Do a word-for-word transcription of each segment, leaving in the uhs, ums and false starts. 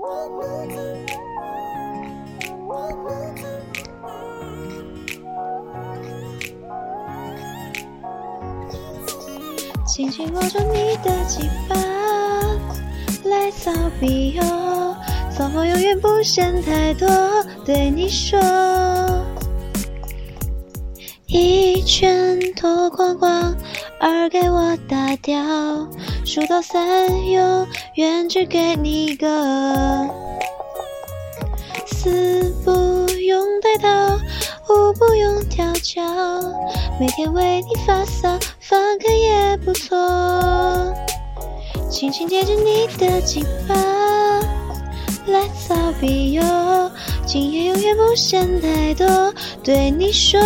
轻轻握着你的肩膀，来扫笔友，扫货永远不嫌太多，对你说，一拳脱光光，二给我打掉，数到三永远只给你个，四不用带刀，五不用调教，每天为你发骚，放歌也不错，轻轻贴着你的肩膀，来扫笔友，今夜永远不嫌太多，对你说，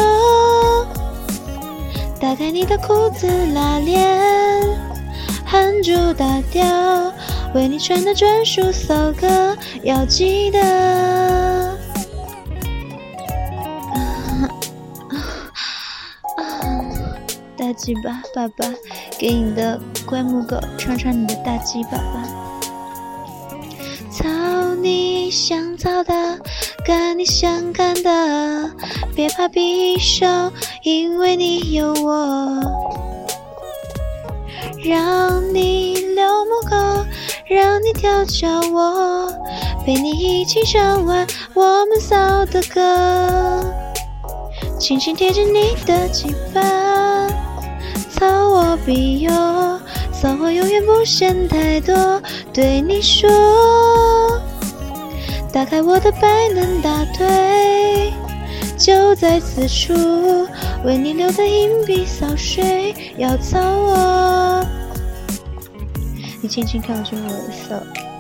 打开你的裤子拉链，汗珠打掉，为你穿的专属骚歌，要记得。大鸡巴爸爸，给你的乖母狗尝尝你的大鸡巴吧。操你想操的，干你想干的，别怕匕首，因为你有我。让你溜母狗，让你调教我，陪你一起唱完我们骚的歌，轻轻贴着你的肩膀，操我笔友，骚货永远不嫌太多，对你说，打开我的白嫩大腿，就在此处，为你留的硬币扫水，要操我，你轻轻靠近我的手，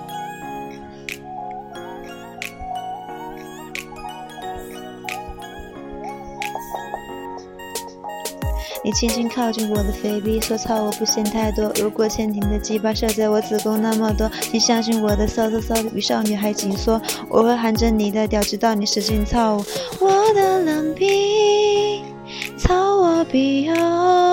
你轻轻靠近我的肥逼，说操我不嫌太多，如果潜艇的鸡巴射在我子宫那么多，请相信我的骚骚骚的与少女还紧缩，我会含着你的屌直到你使劲操我，我的冷逼，操我逼友，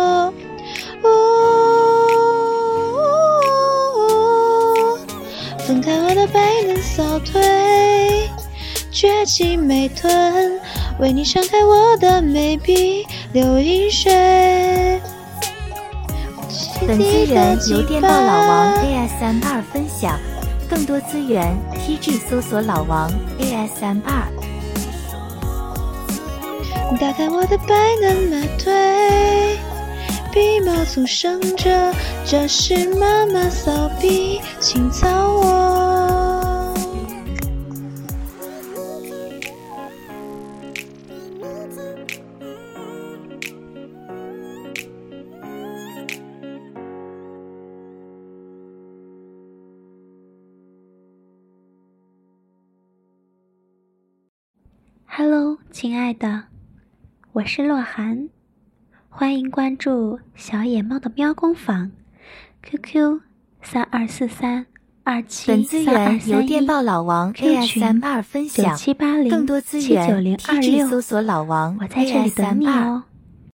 分开我的白嫩骚腿，撅起美臀，为你敞开我的美臂，流饮水。 本资源由电报老王 A S M R 分享，更多资源 T G 搜索老王 A S M R。 打开我的白嫩马腿，鼻毛总生着，这是妈妈骚逼，请操我。 Hello， 亲爱的，我是洛涵，欢迎关注小野猫的喵工坊 ，Q Q 三二四三二七三二三一，由电报老王 A S M R 分享，九七八零更多资源 T G 搜索老王，我在这里等你哦。